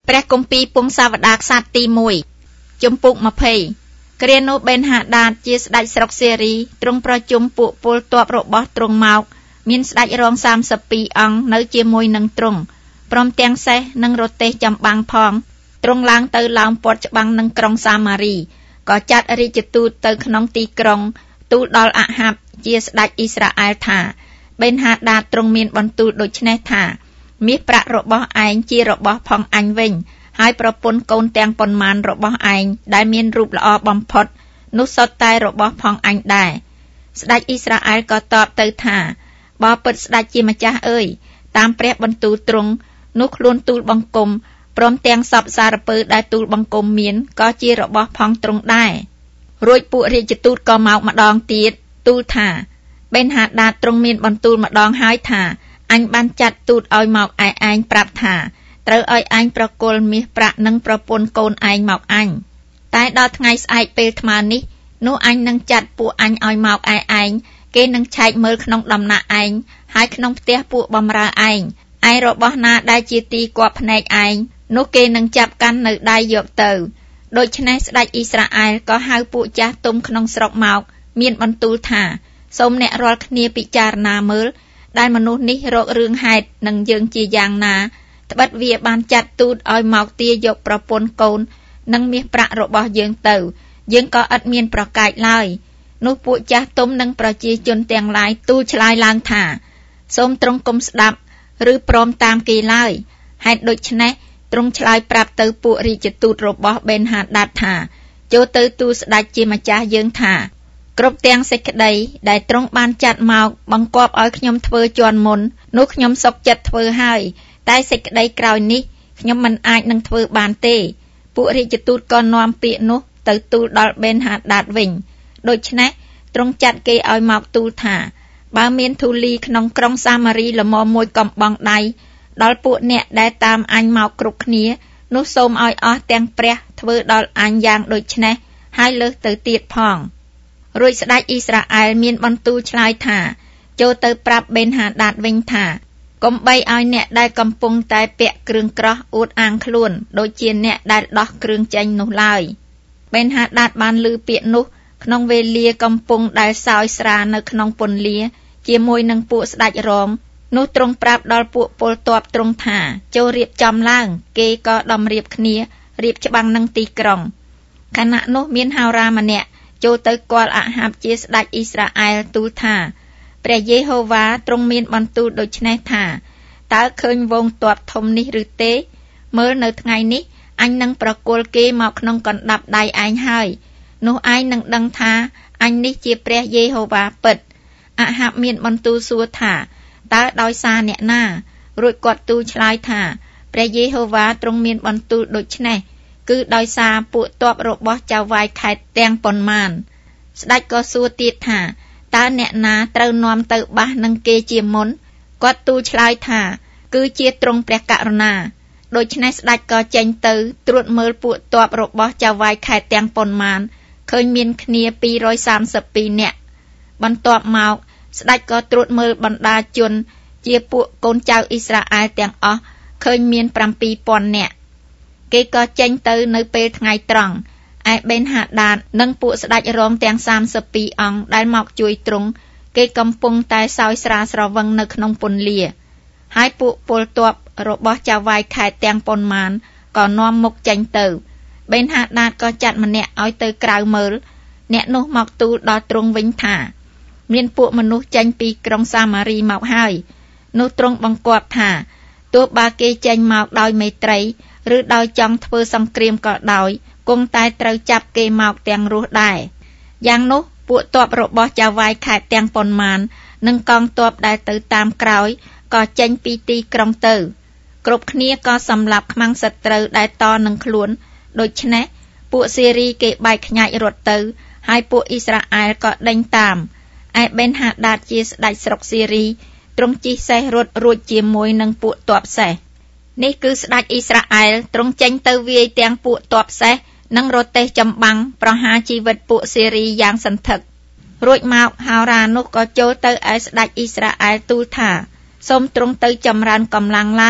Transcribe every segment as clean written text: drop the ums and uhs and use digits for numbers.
ព្រះគម្ពីរពង្សាវតារក្សត្រទី1ជំពូក20គ្រានោះបេនហាដាតជាស្ដេចស្រុកសេរីទ្រង់ប្រជុំពួកពលទ័ពរបស់ទ្រង់មកមានស្ដេចរង32អង្គនៅជាមួយនឹងទ្រង់ព្រមទាំងសេះនិងរទេះចម្បាំងផងទ្រង់ឡើងទៅឡោមព័ទ្ធច្បាំងនឹងក្រុងសាម៉ារីក៏ចាត់រាជទូតទៅក្នុងទីក្រុងទូលដល់អាហាបជាស្ដេចអ៊ីស្រាអែលថាបេនហាដាតទ្រង់មានបន្ទូលដូច្នេះថាមាសប្រាក់របស់ឯងជារបស់ផងអញវិញហើយប្រពន្ធកូនទាំងប៉ុន្មានរបស់ឯងដែលមានរូបល្អបំផុតនោះសុទ្ធតែរបស់ផងអញដែរស្ដេចអ៊ីស្រាអែលក៏តបទៅថាបើពិតស្ដេចជាម្ចាស់អើយតាមព្រះបន្ទូលទ្រង់នោះខ្លួនទូលបង្គំព្រមទាំងសពសារពើដែលទូលបង្គំមានក៏ជារបស់ផងទ្រង់ដែររួចពួករាជទូតក៏មកម្ដងទៀតទូលថាបេនហាដាតទ្រង់មានបន្ទូលម្ដងហើយថាអញបានចាត់ទូតឲ្យមកឯងប្រាប់ថាត្រូវឲ្យឯងប្រគល់មាសប្រាក់និងប្រពន្ធកូនឯងមកអញតែដល់ថ្ងៃស្អែកពេលថ្មនេះនោះអញនឹងចាត់ពួកអញឲ្យមកឯងគេនឹងឆែកមើលក្នុងដំណាក់ឯងហើយក្នុងផ្ទះពួកបម្រើឯងរបស់ណាដែលជាទីគប់ភ្នែកឯងនោះគេនឹងចាប់កាន់នៅដៃយកទៅដូច្នេះស្ដេចអ៊ីស្រាអែលក៏ហៅពួកចាស់ទុំក្នុងស្រុកមកមានបន្ទូលថាសូមអ្នករាល់គ្នាពិចារណាមើលដែលមនុស្សនេះរករឿងហេតុនឹងយើងជាយ៉ាងណាត្បិតវាបានចាត់ទូតឲ្យមកទាយកប្រពន្ធកូននិងមាសប្រាក់របស់យើងទៅយើងក៏ឥតមានប្រកែកឡើយនោះពួកចាស់ទុំនិងប្រជាជនទាំងឡាយទូលឆ្លើយឡើងថាសូមទ្រង់កុំស្ដាប់ឬព្រមតាមគេឡើយហេតុដូច្នេះទ្រង់ឆ្លើយប្រាប់ទៅពួករាជទូតរបស់បេនហាដាតថាចូលទៅទូលស្ដេចជាម្ចាស់យើងថាគ្រប់ទាំងសេចក្តីដែលទ្រង់បានចាត់មកបង្គាប់ឲ្យខ្ញុំធ្វើជាន់មុននោះខ្ញុំសុខចិត្តធ្វើហើយតែសេចក្តីក្រោយនេះខ្ញុំមិនអាចនឹងធ្វើបានទេពួករាជទូតក៏នាំពាក្យនោះទៅទូលដល់បេនហាដាតវិញដូច្នេះទ្រង់ចាត់គេឲ្យមកទូលថាបើមានធូលីក្នុងក្រុងសាម៉ារីល្មមមួយកំបង់ដៃដល់ពួកអ្នកដែលតាមអញមកគ្រប់គ្នានោះសូមឲ្យអស់ទាំងព្រះធ្វើដល់អញយ៉ាងដូចនេះហើយលើសទៅទៀតផងរួចស្ដេចអ៊ីស្រាអែលមានបន្ទូលឆ្លើយថាចូលទៅប្រាប់បេនហាដាតវិញថាកុំបីឲ្យអ្នកដែលកំពុងតែពាក់គ្រឿងក្រោះអួតអាងខ្លួនដូចជាអ្នកដែលដោះគ្រឿងចេញនោះឡើយបេនហាដាតបានឮពាក្យនោះក្នុងវេលាកំពុងដែលសោយស្រានៅក្នុងពន្លាជាមួយនឹងពួកស្ដេចរងនោះទ្រង់ប្រាប់ដល់ពួកពលទ័ពទ្រង់ថាចូលរៀបចំឡើងគេក៏ដំរៀបគ្នារៀបច្បាំងនឹងទីក្រុងខណៈនោះមានហោរាម្នាក់ចូលទៅគាល់អាហាបជាស្ដេចអ៊ីស្រាអែលទូលថាព្រះយេហូវ៉ាទ្រង់មានបន្ទូលដូច្នេះថាតើឃើញវងទ័ពធំនេះឬទេមើលនៅថ្ងៃនេះអញនឹងប្រគល់គេមកក្នុងកណ្ដាប់ដៃឯងហើយនោះឯងនឹងដឹងថាអញនេះជាព្រះយេហូវ៉ាពិតអាហាបមានបន្ទូលសួរថាតើដោយសារអ្នកណារួចគាត់ទូលឆ្លើយថាព្រះយេហូវ៉ាទ្រង់មានបន្ទូលដូច្នេះគឺដោយសារពួកទ័ពរបស់ចៅហ្វាយខេត្តទាំងប៉ុន្មានស្ដេចក៏សួរទៀតថាតើអ្នកណាត្រូវនាំទៅបះនឹងគេជាមុនគាត់ទូលឆ្លើយថាគឺជាទ្រង់ព្រះករុណាដូច្នេះស្ដេចក៏ចេញទៅត្រួតមើលពួកទ័ពរបស់ចៅហ្វាយខេត្តទាំងប៉ុន្មានឃើញមានគ្នា232នាក់បន្ទាប់មកស្ដេចក៏ត្រួតមើលបណ្ដាជនជាពួកកូនចៅអ៊ីស្រាអែលទាំងអស់ឃើញមាន7000នាក់គេក៏ចេញទៅនៅពេលថ្ងៃត្រង់ឯបេនហាដាតនិងពួកស្ដេចរងទាំង32អង្គដែលមកជួយទ្រង់គេកំពុងតែសោយស្រាស្រវឹងនៅក្នុងពន្លាហើយពួកពលទ័ពរបស់ចៅហ្វាយខេត្តទាំងប៉ុន្មានក៏នាំមុខចេញទៅបេនហាដាតក៏ចាត់ម្នាក់ឲ្យទៅក្រៅមើលអ្នកនោះមកទូលដល់ទ្រង់វិញថាមានពួកមនុស្សចេញពីក្រុងសាម៉ារីមកហើយនោះទ្រង់បង្គាប់ថាទោះបើគេចេញមកដោយមេត្រីឬដោយចង់ធ្វើសង្គ្រាមក៏ដោយគង់តែត្រូវចាប់គេមកទាំងរស់ដែរយ៉ាងនោះពួកទ័ពរបស់ចៅហ្វាយខេត្តទាំងប៉ុន្មាននិងកងទ័ពដែលទៅតាមក្រោយក៏ចេញពីទីក្រុងទៅគ្រប់គ្នាក៏សម្លាប់ខ្មាំងសត្រូវដែលតនឹងខ្លួនដូច្នេះពួកសេរីគេបែកខ្ញាច់រត់ទៅហើយពួកអ៊ីស្រាអែលក៏ដេញតាមឯបេនហាដាតជាស្ដេចស្រុកសេរីទ្រង់ជិះសេះរត់រួចជាមួយនឹងពួកទ័ពសេះនេះគឺស្ដេចអ៊ីស្រាអែលទ្រង់ចេញទៅវាយទាំងពួកទ័ពសេះនិងរទេះចម្បាំងប្រហារជីវិតពួកសេរីយ៉ាងសន្ធឹករួចមកហោរានោះក៏ចូលទៅឯស្ដេចអ៊ីស្រាអែលទូលថាសូមទ្រង់ទៅចម្រើនកម្លាំងឡើង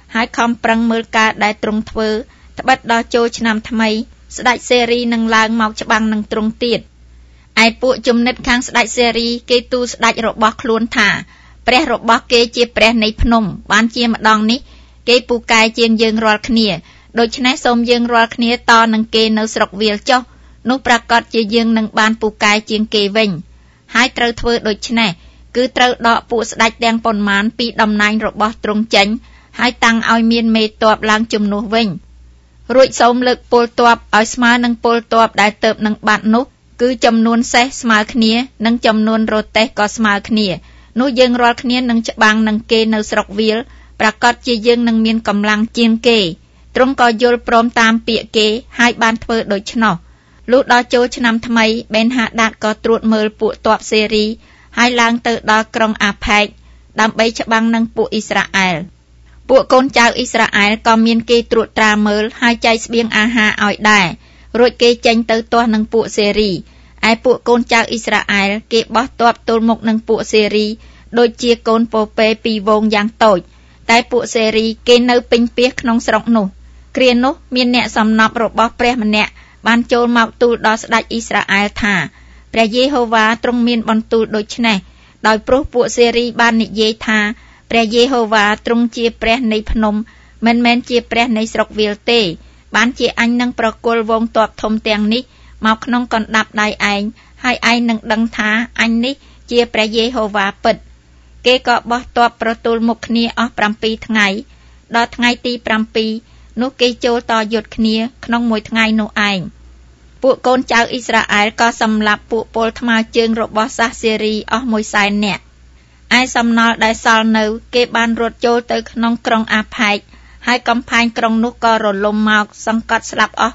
ហើយខំប្រឹងមើលការដែលទ្រង់ធ្វើត្បិតដល់ចូលឆ្នាំថ្មីស្ដេចសេរីនឹងឡើងមកច្បាំងនឹងទ្រង់ទៀតឯពួកជំនិតខាងស្ដេចសេរីគេទូលស្ដេចរបស់ខ្លួនថាព្រះរបស់គេជាព្រះនៃភ្នំបានជាម្ដងនេះគេពូកែជាងយើងរាល់គ្នាដូច្នេះសូមយើងរាល់គ្នាតនឹងគេនៅស្រុកវាលចុះនោះប្រកាសជាយើងនឹងបានពូកែជាងគេវិញហើយត្រូវធ្វើដូច្នេះគឺត្រូវដកពួកស្ដេចទាំងប៉ុន្មានពីតំណែងរបស់ទ្រង់ចេញហើយតាំងឲ្យមានមេទ័ពឡើងជំនួសវិញរួចសូមលើកពលទ័ពឲ្យស្មើនឹងពលទ័ពដែលទៅនឹងបាត់នោះគឺចំនួនសេះស្មើគ្នានិងចំនួនរទេះក៏ស្មើគ្នានោះយើងរាល់គ្នានឹងច្បាំងនឹងគេនៅស្រុកវាលប្រកាសជាយើងនឹងមានកម្លាំងជាងគេទ្រង់ក៏យល់ព្រមតាមពាក្យគេហើយបានធ្វើដូច្នោះលុះដល់ចូលឆ្នាំថ្មីបេនហាដាតក៏ត្រួតមើលពួកទ័ពសេរីហើយឡើងទៅដល់ក្រុងអាផែកដើម្បីច្បាំងនឹងពួកអ៊ីស្រាអែលពួកកូនចៅអ៊ីស្រាអែលក៏មានគេត្រួតត្រាមើលហើយចែកស្បៀងអាហារឲ្យដែររួចគេចេញទៅទាស់នឹងពួកសេរីឯពួកកូនចៅអ៊ីស្រាអែលគេបោះទ័ពទល់មុខនឹងពួកសេរីដូចជាកូនពពែពីរវងយ៉ាងតូចតែពួកសេរីគេនៅពេញពាសក្នុងស្រុកនោះគ្រានោះមានអ្នកសំណប់របស់ព្រះម្នាក់បានចូលមកទូលដល់ស្ដេចអ៊ីស្រាអែលថាព្រះយេហូវ៉ាទ្រង់មានបន្ទូលដូច្នេះដោយព្រោះពួកសេរីបាននិយាយថាព្រះយេហូវ៉ាទ្រង់ជាព្រះនៃភ្នំមិនមែនជាព្រះនៃស្រុកវាលទេបានជាអញនឹងប្រគល់វងទ័ពធំទាំងនេះមកក្នុងកណ្ដាប់ដៃឯងហើយឯងនឹងដឹងថាអញនេះជាព្រះយេហូវ៉ាពិតគេក៏បោះទ័ពប្រទល់មុខគ្នាអស់7ថ្ងៃដល់ថ្ងៃទី7នោះគេចូលតយុទ្ធគ្នាក្នុងមួយថ្ងៃនោះឯងពួកកូនចៅអ៊ីស្រាអែលក៏សម្លាប់ពួកពលថ្មើរជើងរបស់សាសសេរីអស់100,000 នាក់ឯសំណល់ដែលសល់នៅគេបានរត់ចូលទៅក្នុងក្រុងអាផែកហើយកំផែងក្រុងនោះក៏រលំមកសង្កត់ស្លាប់អស់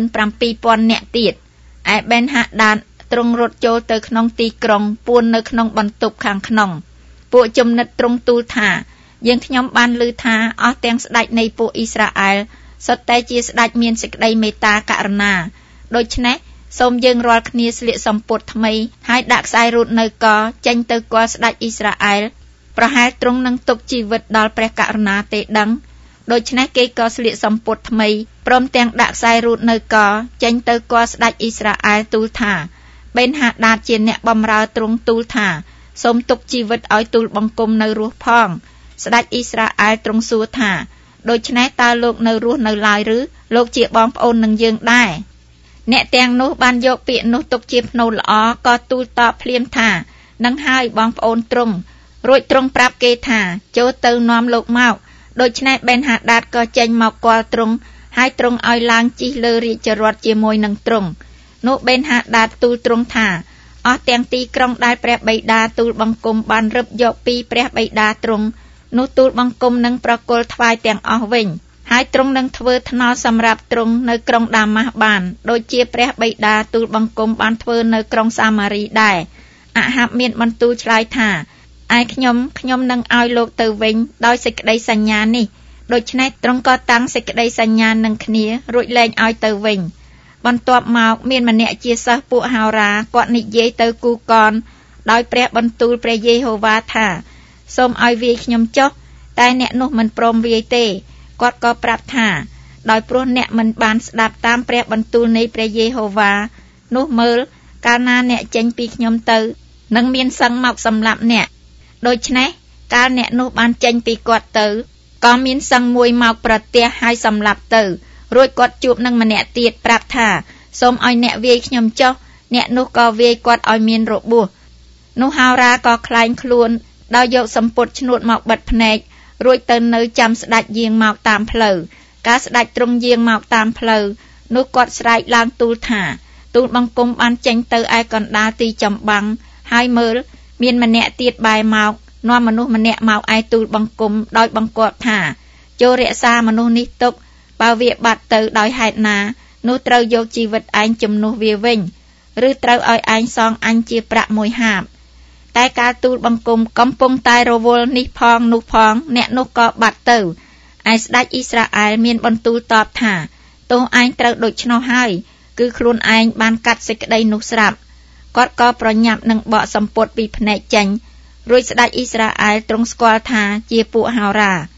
27,000 នាក់ទៀតឯបេនហាដាតទ្រង់រត់ចូលទៅក្នុងទីក្រុងពួននៅក្នុងបន្ទប់ខាងក្នុងពួកជំនិតទ្រង់ទូលថាយើងខ្ញុំបានឮថាអស់ទាំងស្ដេចនៃពួកអ៊ីស្រាអែលសុទ្ធតែជាស្ដេចមានសេចក្តីមេត្តាករុណាដូច្នេះសូមយើងរាល់គ្នាស្លៀកសំពត់ថ្មីហើយដាក់ខ្សែរូតនៅកចេញទៅគាល់ស្ដេចអ៊ីស្រាអែលប្រហែលទ្រង់នឹងទុកជីវិតដល់ព្រះករុណាទេដឹងដូច្នេះគេក៏ស្លៀកសំពត់ថ្មីព្រមទាំងដាក់ខ្សែរូតនៅកចេញទៅគាល់ស្ដេចអ៊ីស្រាអែលទូលថាបេនហាដាតជាអ្នកបម្រើទ្រង់ទូលថាសូមទុកជីវិតឲ្យទូលបង្គំនៅរស់ផងស្ដេចអ៊ីស្រាអែលទ្រង់សួរថាដូច្នេះតើលោកនៅរស់នៅឡើយឬលោកជាបងប្អូននឹងយើងដែរអ្នកទាំងនោះបានយកពាក្យនោះទុកជាភ្នូរល្អក៏ទូលតបភ្លាមថានឹងហើយបងប្អូនទ្រង់រួចទ្រង់ប្រាប់គេថាចូលទៅនាំលោកមកដូច្នេះបេនហាដាតក៏ចេញមកគាល់ទ្រង់ហើយទ្រង់ឲ្យឡើងជិះលើរាជរថជាមួយនឹងទ្រង់នោះបេនហាដាតទូលទ្រង់ថាអស់ទាំងទីក្រុងដែលព្រះបិតាទូលបង្គំបានរឹបយកពីព្រះបិតាទ្រង់នោះទូលបង្គំនឹងប្រគល់ថ្វាយទាំងអស់វិញហើយទ្រង់នឹងធ្វើថ្នល់សម្រាប់ទ្រង់នៅក្រុងដាម៉ាស់បានដូចជាព្រះបិតាទូលបង្គំបានធ្វើនៅក្រុងសាម៉ារីដែរអាហាបមានបន្ទូលឆ្លើយថាឯខ្ញុំនឹងឲ្យលោកទៅវិញដោយសេចក្តីសញ្ញានេះដូច្នេះទ្រង់ក៏តាំងសេចក្តីសញ្ញានឹងគ្នារួចលែងឲ្យទៅវិញបន្ទាប់មកមានម្នាក់ជាសិស្សពួកហោរាគាត់និយាយទៅគូកនដោយព្រះបន្ទូលព្រះយេហូវ៉ាថាសូមឲ្យវាយខ្ញុំចុះតែអ្នកនោះមិនព្រមវាយទេគាត់ក៏ប្រាប់ថាដោយព្រោះអ្នកមិនបានស្ដាប់តាមព្រះបន្ទូលនៃព្រះយេហូវ៉ានោះមើលកាលណាអ្នកចេញពីខ្ញុំទៅនឹងមានសឹងមកសម្លាប់អ្នកដូច្នេះកាលអ្នកនោះបានចេញពីគាត់ទៅក៏មានសឹងមួយមកប្រទះហើយសម្លាប់ទៅរួចគាត់ជួបនឹងម្នាក់ទៀតប្រាប់ថាសូមឲ្យអ្នកវាយខ្ញុំចុះអ្នកនោះក៏វាយគាត់ឲ្យមានរបួសនោះហោរាក៏ខ្លែងខ្លួនដោយយកសម្ពុតឈ្នួតមកបិទភ្នែករួចទៅនៅចាំស្ដេចយាងមកតាមផ្លូវកាលស្ដេចទ្រង់យាងមកតាមផ្លូវនោះគាត់ស្រែកឡើងទូលថាទូលបង្គំបានចេញទៅឯកណ្ដាលទីចម្បាំងហើយមើលមានម្នាក់ទៀតបែរមកនាំមនុស្សម្នាក់មកឯទូលបង្គំដោយបង្គាប់ថាចូលរក្សាមនុស្សនេះទុកបើវាបាត់ទៅដោយហេតុណានោះត្រូវយកជីវិតឯងជំនួសវាវិញឬត្រូវឲ្យឯងសងអញជាប្រាក់1 ហាបតែកាលទូលបង្គំកំពុងតែរវល់នេះផងនោះផងអ្នកនោះក៏បាត់ទៅឯស្ដេចអ៊ីស្រាអែលមានបន្ទូលតបថាទោះឯងត្រូវដូច្នោះហើយគឺខ្លួនឯងបានកាត់សេចក្តីនោះស្រាប់គាត់ក៏ប្រញាប់នឹងបកសម្ពុតពីភ្នែកចេញរួចស្ដេចអ៊ីស្រាអែលទ្រង់ស្គាល់ថាជាពួកហោរា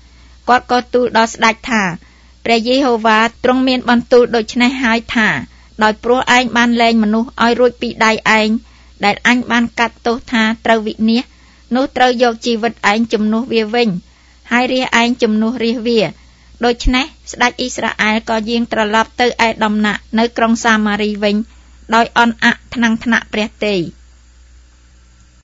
គាត់ក៏ទូលដល់ស្ដេចថាព្រះយេហូវ៉ាទ្រង់មានបន្ទូលដូច្នេះហើយថាដោយព្រោះឯងបានលែងមនុស្សឲ្យរួចពីដៃឯងដែលអញបានកាត់ទោសថាត្រូវវិនាសនោះត្រូវយកជីវិតឯងជំនួសវាវិញហើយរាជឯងជំនួសរាជវាដូច្នេះស្ដេចអ៊ីស្រាអែលក៏យាងត្រឡប់ទៅឯដំណាក់នៅក្រុងសាម៉ារីវិញដោយអន់អាក់ថ្នាំងថ្នាក់ព្រះទ័យ